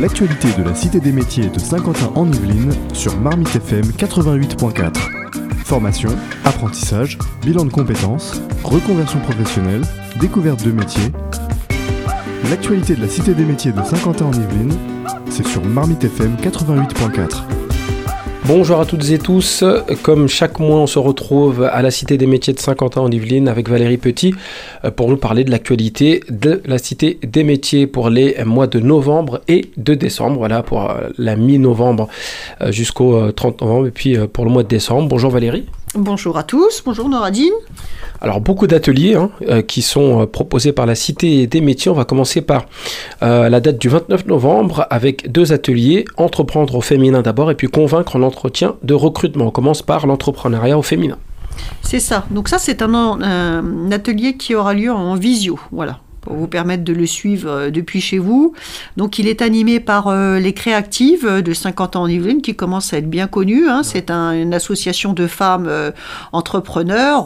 L'actualité de la Cité des métiers de Saint-Quentin en Yvelines sur Marmite FM 88.4. Formation, apprentissage, bilan de compétences, reconversion professionnelle, découverte de métiers. L'actualité de la Cité des métiers de Saint-Quentin en Yvelines, c'est sur Marmite FM 88.4. Bonjour à toutes et tous, comme chaque mois on se retrouve à la Cité des métiers de Saint-Quentin en Yvelines avec Valérie Petit pour nous parler de l'actualité de la Cité des métiers pour les mois de novembre et de décembre, voilà pour la mi-novembre jusqu'au 30 novembre et puis pour le mois de décembre. Bonjour Valérie. Bonjour à tous, bonjour Noradine. Alors beaucoup d'ateliers qui sont proposés par la Cité des métiers. On va commencer par la date du 29 novembre avec 2 ateliers, entreprendre au féminin d'abord et puis convaincre en entretien de recrutement. On commence par l'entrepreneuriat au féminin. C'est ça, donc ça c'est un atelier qui aura lieu en visio, voilà, pour vous permettre de le suivre depuis chez vous. Donc il est animé par les Créactives de Saint-Quentin en Yvelines qui commence à être bien connu. C'est une association de femmes entrepreneurs,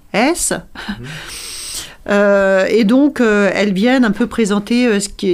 et donc elles viennent un peu présenter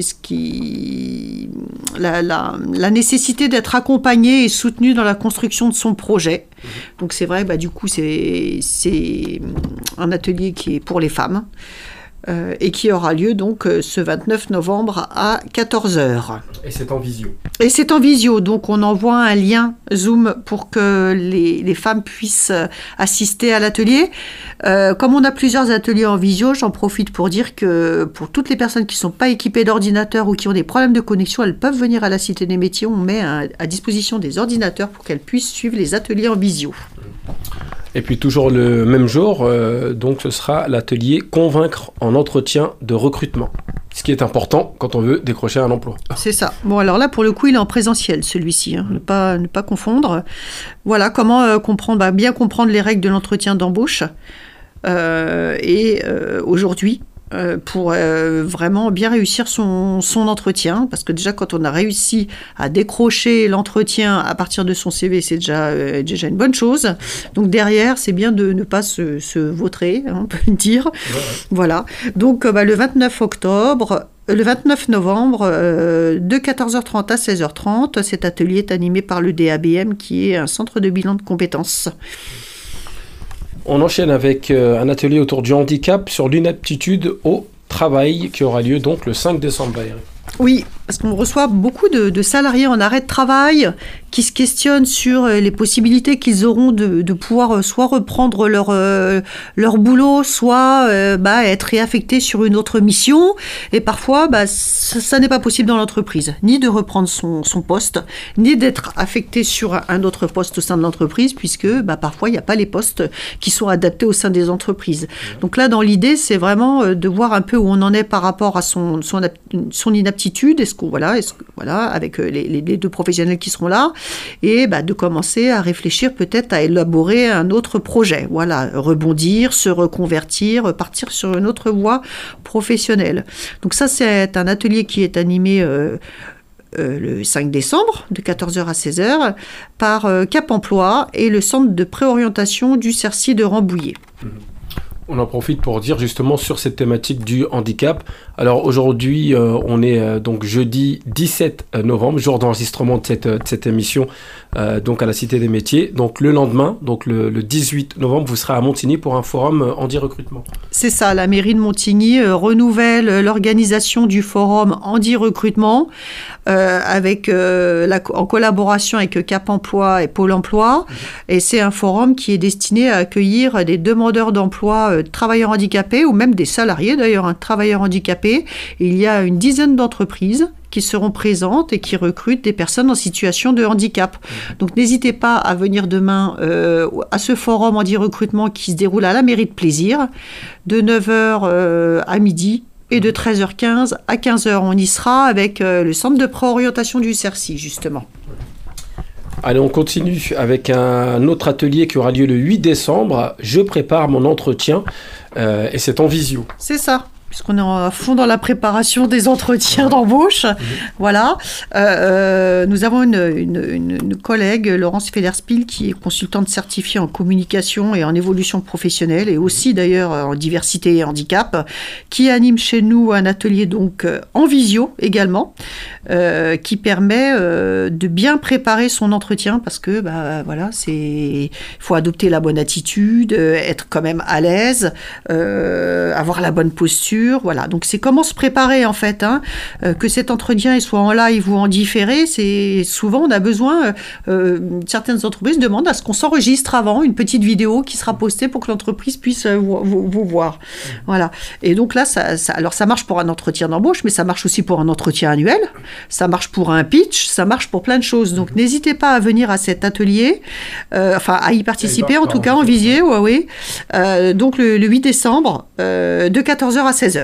la nécessité d'être accompagnée et soutenue dans la construction de son projet. Donc c'est vrai, du coup c'est un atelier qui est pour les femmes. Et qui aura lieu donc ce 29 novembre à 14h. Et c'est en visio. Et c'est en visio, donc on envoie un lien Zoom pour que les femmes puissent assister à l'atelier. Comme on a plusieurs ateliers en visio, j'en profite pour dire que pour toutes les personnes qui ne sont pas équipées d'ordinateur ou qui ont des problèmes de connexion, elles peuvent venir à la Cité des métiers. On met à disposition des ordinateurs pour qu'elles puissent suivre les ateliers en visio. Et puis toujours le même jour, donc ce sera l'atelier Convaincre en entretien de recrutement. Ce qui est important quand on veut décrocher un emploi. C'est ça. Bon, alors là, pour le coup, il est en présentiel, celui-ci. Ne pas confondre. Voilà, comment bien comprendre les règles de l'entretien d'embauche. Aujourd'hui, pour vraiment bien réussir son entretien, parce que déjà quand on a réussi à décrocher l'entretien à partir de son CV, c'est déjà une bonne chose. Donc derrière, c'est bien de ne pas se vautrer, on peut le dire. Ouais. Voilà. Donc le 29 novembre, de 14h30 à 16h30, cet atelier est animé par le DABM, qui est un centre de bilan de compétences. On enchaîne avec un atelier autour du handicap sur l'inaptitude au travail qui aura lieu donc le 5 décembre. Valérie. Oui, parce qu'on reçoit beaucoup de salariés en arrêt de travail qui se questionnent sur les possibilités qu'ils auront de pouvoir soit reprendre leur boulot, soit être réaffectés sur une autre mission. Et parfois, ça n'est pas possible dans l'entreprise, ni de reprendre son poste, ni d'être affecté sur un autre poste au sein de l'entreprise, puisque parfois, il n'y a pas les postes qui sont adaptés au sein des entreprises. Donc là, dans l'idée, c'est vraiment de voir un peu où on en est par rapport à son inaptitude. Avec les 2 professionnels qui seront là, et de commencer à réfléchir peut-être à élaborer un autre projet. Voilà, rebondir, se reconvertir, partir sur une autre voie professionnelle. Donc ça, c'est un atelier qui est animé le 5 décembre, de 14h à 16h, par Cap Emploi et le centre de préorientation du CERCI de Rambouillet. On en profite pour dire justement sur cette thématique du handicap. Alors aujourd'hui, on est donc jeudi 17 novembre, jour d'enregistrement de cette émission, donc à la Cité des métiers. Donc le lendemain, donc le 18 novembre, vous serez à Montigny pour un forum handi-recrutement. C'est ça, la mairie de Montigny renouvelle l'organisation du forum handi-recrutement en collaboration avec Cap Emploi et Pôle Emploi. Et c'est un forum qui est destiné à accueillir des demandeurs d'emploi, travailleurs handicapés ou même des salariés d'ailleurs, travailleurs handicapés. Il y a une dizaine d'entreprises qui seront présentes et qui recrutent des personnes en situation de handicap. Donc n'hésitez pas à venir demain à ce forum handi-recrutement qui se déroule à la mairie de Plaisir, de 9h à midi et de 13h15 à 15h. On y sera avec le centre de préorientation du CERCI, justement. Allez, on continue avec un autre atelier qui aura lieu le 8 décembre. Je prépare mon entretien et c'est en visio. C'est ça. puisqu'on est à fond dans la préparation des entretiens d'embauche. Voilà. Nous avons une collègue, Laurence Fellerspiel, qui est consultante certifiée en communication et en évolution professionnelle, et aussi d'ailleurs en diversité et handicap, qui anime chez nous un atelier donc en visio également, qui permet de bien préparer son entretien, parce que voilà, il faut adopter la bonne attitude, être quand même à l'aise, avoir la bonne posture. Voilà, donc c'est comment se préparer en fait, que cet entretien il soit en live ou en différé. C'est souvent on a besoin, certaines entreprises demandent à ce qu'on s'enregistre avant une petite vidéo qui sera postée pour que l'entreprise puisse vous voir. Voilà, et donc là alors ça marche pour un entretien d'embauche, mais ça marche aussi pour un entretien annuel, ça marche pour un pitch, ça marche pour plein de choses. Donc n'hésitez pas à venir à cet atelier, à y participer en tout cas en visio. Oui. Donc le 8 décembre de 14h à 16h.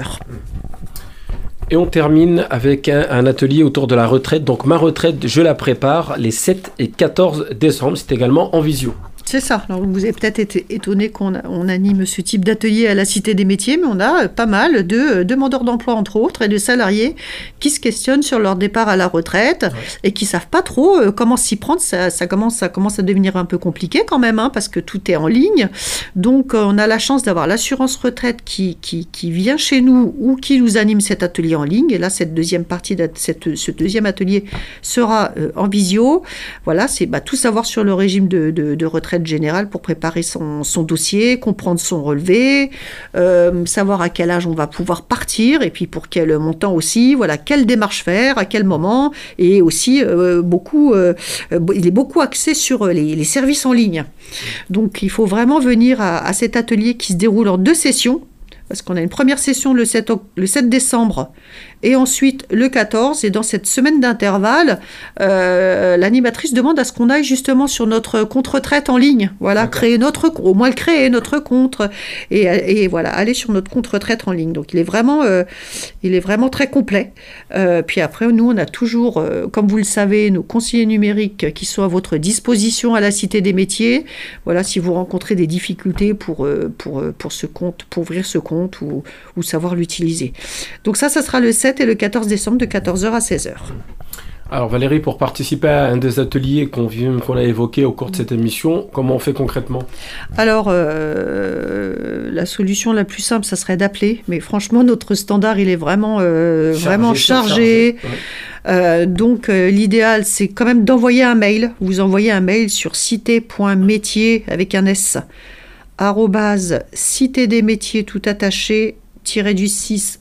Et on termine avec un atelier autour de la retraite. Donc ma retraite, je la prépare les 7 et 14 décembre. C'est également en visio. C'est ça. Alors, vous avez peut-être été étonné qu'on anime ce type d'atelier à la Cité des Métiers, mais on a pas mal de demandeurs d'emploi, entre autres, et de salariés qui se questionnent sur leur départ à la retraite et qui ne savent pas trop comment s'y prendre. Ça commence à devenir un peu compliqué quand même, parce que tout est en ligne. Donc, on a la chance d'avoir l'assurance retraite qui vient chez nous ou qui nous anime cet atelier en ligne. Et là, cette deuxième partie, ce deuxième atelier sera en visio. Voilà, c'est tout savoir sur le régime de retraite générale pour préparer son dossier, comprendre son relevé, savoir à quel âge on va pouvoir partir et puis pour quel montant aussi, voilà, quelle démarche faire, à quel moment, et aussi il est beaucoup axé sur les services en ligne. Donc il faut vraiment venir à cet atelier qui se déroule en 2 sessions, parce qu'on a une première session le 7 décembre et ensuite le 14. Et dans cette semaine d'intervalle, l'animatrice demande à ce qu'on aille justement sur notre compte retraite en ligne. Voilà, créer notre compte et voilà, aller sur notre compte retraite en ligne. Donc il est vraiment très complet. Puis après, nous, on a toujours, comme vous le savez, nos conseillers numériques qui sont à votre disposition à la Cité des Métiers. Voilà, si vous rencontrez des difficultés pour ce compte, pour ouvrir ce compte ou savoir l'utiliser. Donc ça sera le 7 et le 14 décembre de 14h à 16h. Alors Valérie, pour participer à un des ateliers qu'on a évoqué au cours de cette émission, comment on fait concrètement ? Alors, la solution la plus simple, ça serait d'appeler. Mais franchement, notre standard, il est vraiment chargé. Ouais. Donc, l'idéal, c'est quand même d'envoyer un mail. Vous envoyez un mail sur cité.métier avec un S, @citedesmétiers tout attaché -du6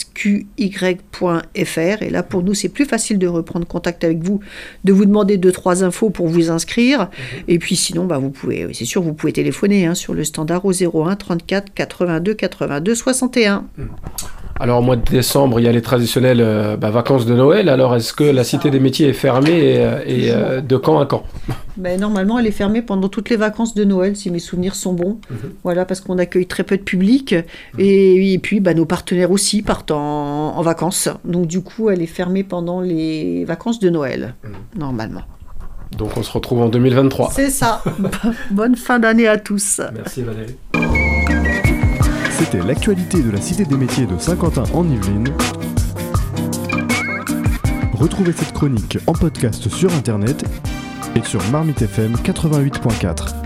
sqy.fr. Et là, pour nous, c'est plus facile de reprendre contact avec vous, de vous demander 2-3 infos pour vous inscrire. Et puis sinon, vous pouvez téléphoner sur le standard au 01 34 82 82 61. Alors, au mois de décembre, il y a les traditionnelles vacances de Noël. Alors, est-ce que la Cité des Métiers est fermée et de quand à quand ? Normalement, elle est fermée pendant toutes les vacances de Noël, si mes souvenirs sont bons. Voilà, parce qu'on accueille très peu de public. Et puis, nos partenaires aussi partent en vacances. Donc, du coup, elle est fermée pendant les vacances de Noël, normalement. Donc, on se retrouve en 2023. C'est ça. Bonne fin d'année à tous. Merci Valérie. C'était l'actualité de la Cité des Métiers de Saint-Quentin en Yvelines. Retrouvez cette chronique en podcast sur Internet et sur Marmite FM 88.4.